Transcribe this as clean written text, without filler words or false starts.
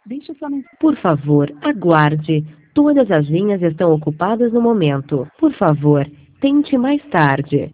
Deixe sua mensagem. Por favor, aguarde. Todas as linhas estão ocupadas no momento. Por favor, tente mais tarde.